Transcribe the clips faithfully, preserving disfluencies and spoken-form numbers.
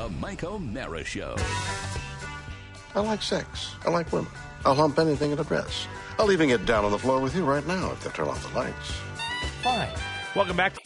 The Mike O'Mara Show. I like sex. I like women. I'll hump anything in a dress. I'll even get down on the floor with you right now if they turn off the lights. Fine. Welcome back.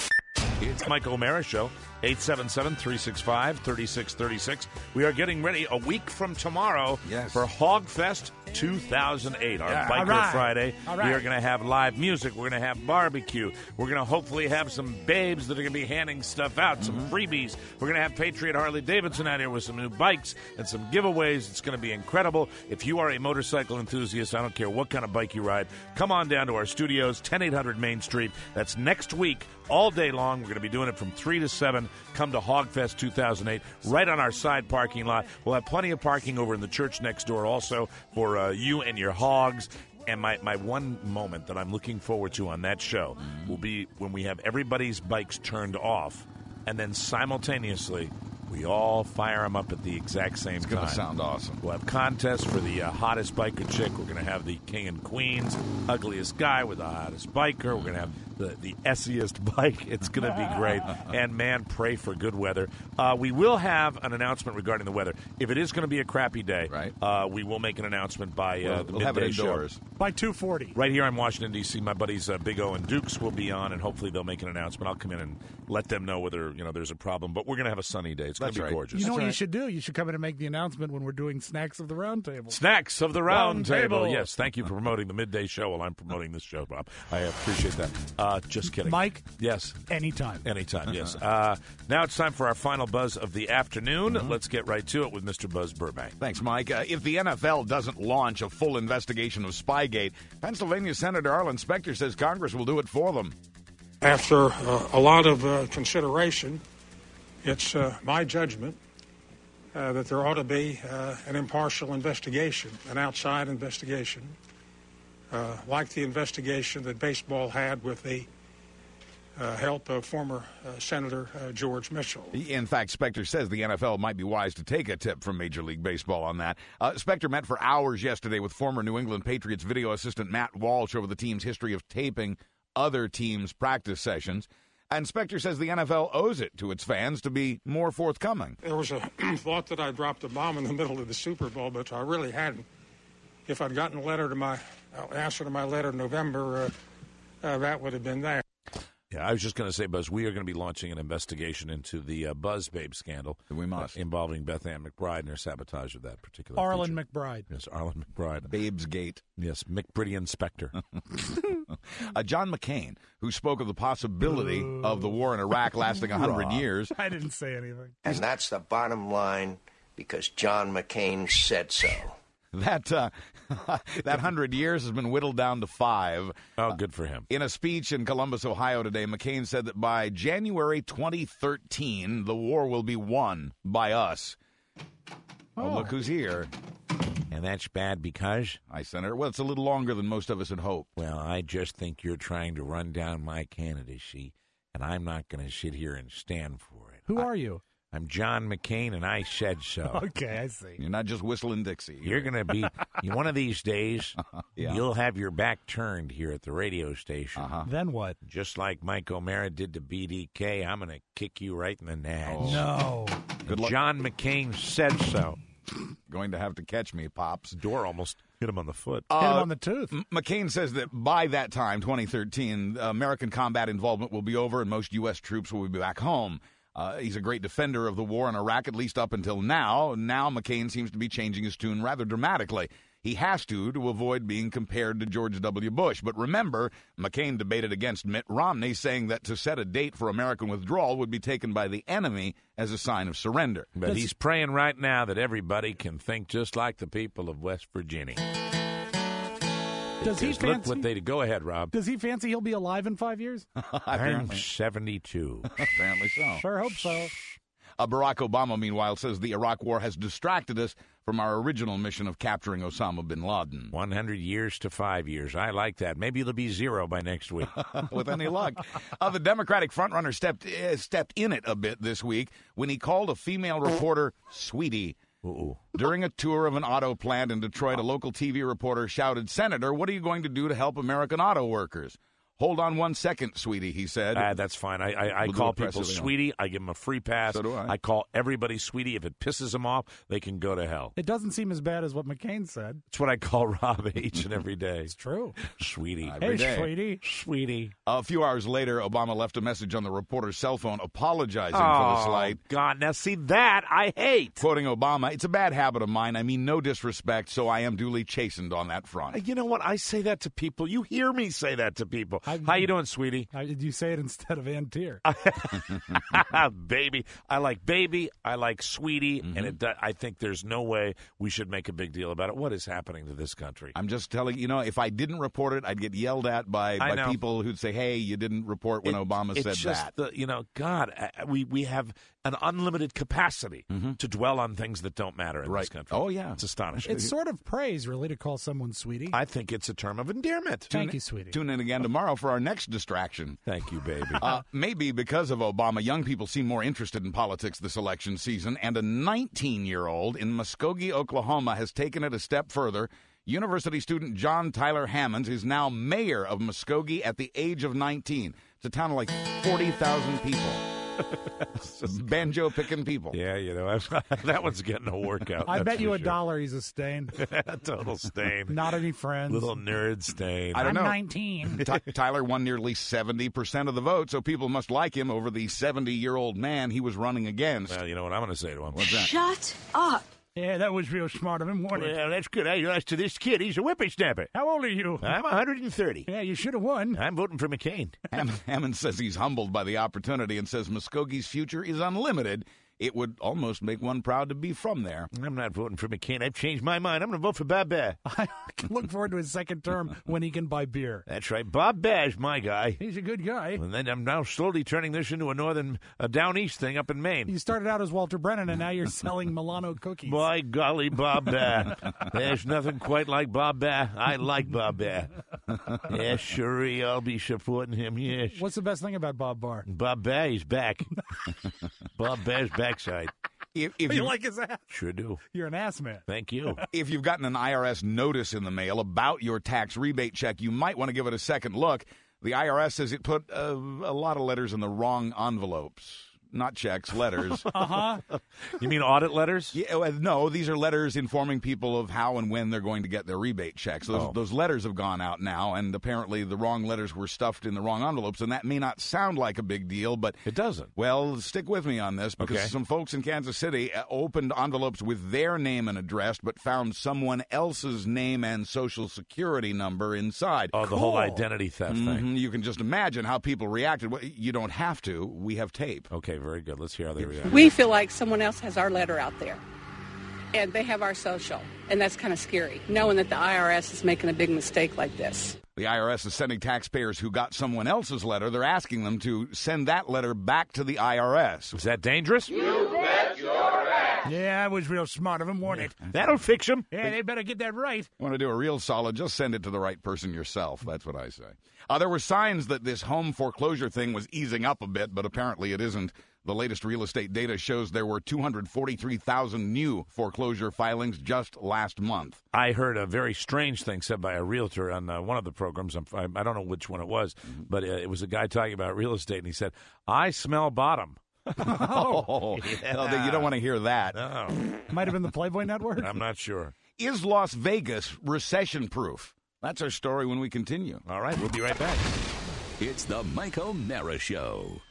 It's Mike O'Mara Show. eight seven seven, three six five, three six three six. We are getting ready a week from tomorrow yes. for Hogfest two thousand eight, our yeah. Biker All right. Friday. All right. We are going to have live music. We're going to have barbecue. We're going to hopefully have some babes that are going to be handing stuff out, some Mm-hmm. freebies. We're going to have Patriot Harley Davidson out here with some new bikes and some giveaways. It's going to be incredible. If you are a motorcycle enthusiast, I don't care what kind of bike you ride, come on down to our studios, ten eight hundred Main Street. That's next week, all day long. We're going to be doing it from three to seven. Come to Hogfest two thousand eight, right on our side parking lot. We'll have plenty of parking over in the church next door also for uh, you and your hogs. And my, my one moment that I'm looking forward to on that show will be when we have everybody's bikes turned off, and then simultaneously we all fire them up at the exact same it's time. It's going to sound awesome. We'll have contests for the uh, hottest biker chick. We're going to have the king and queens, ugliest guy with the hottest biker. We're going to have the, the essiest bike. It's going to be great. And, man, pray for good weather. Uh, we will have an announcement regarding the weather. If it is going to be a crappy day, right. uh, we will make an announcement by uh, we'll, the we'll have it midday indoors. show. By two forty. Right here in Washington, D C, my buddies uh, Big O and Dukes will be on, and hopefully they'll make an announcement. I'll come in and let them know whether you know there's a problem. But we're going to have a sunny day. It's going to be right. gorgeous. You know That's what right. you should do? You should come in and make the announcement when we're doing Snacks of the Round Table. Snacks of the Round, Round table. Table. Yes, thank you for promoting the midday show while I'm promoting this show, Bob. I appreciate that. Uh, just kidding. Mike? Yes. Anytime. Anytime, yes. Uh, now it's time for our final buzz of the afternoon. Mm-hmm. Let's get right to it with Mister Buzz Burbank. Thanks, Mike. Uh, if the N F L doesn't launch a full investigation of Spygate, Pennsylvania Senator Arlen Specter says Congress will do it for them. After uh, a lot of uh, consideration, it's uh, my judgment uh, that there ought to be uh, an impartial investigation, an outside investigation, uh, like the investigation that baseball had with the uh, help of former uh, Senator uh, George Mitchell. In fact, Specter says the N F L might be wise to take a tip from Major League Baseball on that. Uh, Specter met for hours yesterday with former New England Patriots video assistant Matt Walsh over the team's history of taping other teams' practice sessions. And Specter says the N F L owes it to its fans to be more forthcoming. There was a thought that I dropped a bomb in the middle of the Super Bowl, but I really hadn't. If I'd gotten a letter to my uh, answer to my letter in November, uh, uh, that would have been there. Yeah, I was just going to say, Buzz, we are going to be launching an investigation into the uh, Buzz Babe scandal. We must. Uh, involving Beth Ann McBride and her sabotage of that particular Arlen feature. McBride. Yes, Arlen McBride. Babes Gate. Yes, McBridian Specter. uh, John McCain, who spoke of the possibility Ooh. of the war in Iraq lasting one hundred years. I didn't say anything. And that's the bottom line because John McCain said so. That uh, that hundred years has been whittled down to five. Oh, good for him. Uh, in a speech in Columbus, Ohio today, McCain said that by January twenty thirteen, the war will be won by us. Oh, oh look who's here. And that's bad because? I, Senator, well, it's a little longer than most of us had hoped. Well, I just think you're trying to run down my candidacy, and I'm not going to sit here and stand for it. Who I, are you? I'm John McCain, and I said so. Okay, I see. You're not just whistling Dixie. You're going to be, one of these days, yeah. you'll have your back turned here at the radio station. Uh-huh. Then what? Just like Mike O'Mara did to B D K, I'm going to kick you right in the nads. Oh. No. Good luck. John McCain said so. Going to have to catch me, Pops. Door almost hit him on the foot. Uh, hit him uh, on the tooth. M- McCain says that by that time, twenty thirteen, American combat involvement will be over and most U S troops will be back home. Uh, he's a great defender of the war in Iraq, at least up until now. Now McCain seems to be changing his tune rather dramatically. He has to to avoid being compared to George W. Bush. But remember, McCain debated against Mitt Romney, saying that to set a date for American withdrawal would be taken by the enemy as a sign of surrender. But Does, he's praying right now that everybody can think just like the people of West Virginia. Does he Look fancy? what they do. Go ahead, Rob. Does he fancy he'll be alive in five years? I'm seventy-two. Apparently so. Sure hope so. Uh, Barack Obama, meanwhile, says the Iraq War has distracted us from our original mission of capturing Osama bin Laden. one hundred years to five years. I like that. Maybe it'll be zero by next week. With any luck. Uh, the Democratic frontrunner stepped, uh, stepped in it a bit this week when he called a female reporter Sweetie. Uh-oh. During a tour of an auto plant in Detroit, a local T V reporter shouted, "Senator, what are you going to do to help American auto workers?" Hold on one second, sweetie, he said. Uh, that's fine. I, I, I We'll do call a press people release. sweetie. I give them a free pass. So do I. I call everybody sweetie. If it pisses them off, they can go to hell. It doesn't seem as bad as what McCain said. That's what I call Rob each and every day. It's true. Sweetie. Every Hey, day. sweetie. Sweetie. A few hours later, Obama left a message on the reporter's cell phone apologizing for the slight. God. Now, see, that I hate. Quoting Obama, it's a bad habit of mine. I mean no disrespect, so I am duly chastened on that front. You know what? I say that to people. You hear me say that to people. I- How you doing, sweetie? How did you say it instead of Ann Tier? Baby. I like baby. I like sweetie. Mm-hmm. And it, do- I think there's no way we should make a big deal about it. What is happening to this country? I'm just telling you, know, if I didn't report it, I'd get yelled at by, I by know. people who'd say, hey, you didn't report when It- Obama it's said just that. The, you know, God, uh, we, we have an unlimited capacity to dwell on things that don't matter in Mm-hmm. Right. this country. Oh, yeah. It's astonishing. It's sort of praise, really, to call someone sweetie. I think it's a term of endearment. Thank you, sweetie. Tune in again tomorrow for our next distraction. Thank you, baby. Uh, maybe because of Obama, young people seem more interested in politics this election season, and a nineteen-year-old in Muskogee, Oklahoma, has taken it a step further. University student John Tyler Hammonds is now mayor of Muskogee at the age of nineteen. It's a town of like forty thousand people. Banjo-picking people. yeah, you know, that one's getting a workout. I that's bet for you a sure. dollar he's a stain. Total stain. Not any friends. Little nerd stain. I don't I'm know. nineteen. Ty- Tyler won nearly seventy percent of the vote, so people must like him over the seventy-year-old man he was running against. Well, you know what I'm going to say to him? What's that? Shut up. Yeah, that was real smart of him, wasn't it? Well, that's good. I lost to this kid. He's a whippersnapper. How old are you? I'm one hundred thirty. Yeah, you should have won. I'm voting for McCain. Ham- Hammond says he's humbled by the opportunity and says Muskogee's future is unlimited. It would almost make one proud to be from there. I'm not voting for McCain. I've changed my mind. I'm going to vote for Bob Bass. I look forward to his second term when he can buy beer. That's right. Bob Bass, my guy. He's a good guy. And then I'm now slowly turning this into a northern, a down east thing up in Maine. You started out as Walter Brennan, and now you're selling Milano cookies. By golly, Bob Bass. There's nothing quite like Bob Bass. I like Bob Bass. Yes, sure, I'll be supporting him, yes. What's the best thing about Bob Barr? Bob Bass is back. Bob Bass backside. If, if, You you, like his ass? Sure do. You're an ass man. Thank you. if you've gotten an I R S notice in the mail about your tax rebate check, you might want to give it a second look. The I R S says it put uh, a lot of letters in the wrong envelopes. Not checks, letters. Uh-huh. You mean audit letters? Yeah, well, no, these are letters informing people of how and when they're going to get their rebate checks. Those, Oh. those letters have gone out now, and apparently the wrong letters were stuffed in the wrong envelopes, and that may not sound like a big deal, but It doesn't. well, stick with me on this because Okay. some folks in Kansas City uh, opened envelopes with their name and address, but found someone else's name and social security number inside. Oh, the whole Cool. identity theft thing. Mhm, you can just imagine how people reacted. Well, you don't have to. We have tape. Okay, very good. Let's hear how they react. We feel like someone else has our letter out there, and they have our social, and that's kind of scary, knowing that the I R S is making a big mistake like this. The I R S is sending taxpayers who got someone else's letter, they're asking them to send that letter back to the I R S. Is that dangerous? Yeah, that was real smart of him, wasn't it? That'll fix him. Yeah, they better get that right. Want to do a real solid, just send it to the right person yourself. That's what I say. Uh, there were signs that this home foreclosure thing was easing up a bit, but apparently it isn't. The latest real estate data shows there were two hundred forty-three thousand new foreclosure filings just last month. I heard a very strange thing said by a realtor on uh, one of the programs. I'm, I, I don't know which one it was, but uh, it was a guy talking about real estate, and he said, I smell bottom. Oh, no, you don't want to hear that. No, Might have been the Playboy Network. I'm not sure. Is Las Vegas recession-proof? That's our story when we continue. All right, we'll be right back. It's the Mike O'Mara Show.